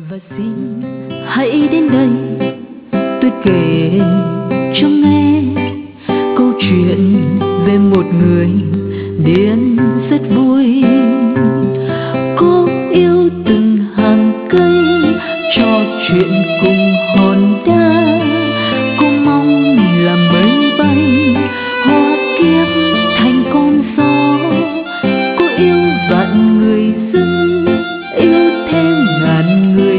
Và xin hãy đến đây, tôi kể cho nghe câu chuyện về một người điên rất vui. Cô yêu từng hàng cây, trò chuyện cùng hòn đá. Cô mong là mây bay, hoa kiếp thành con gió. Cô yêu vạn người dân, yêu thêm ngàn người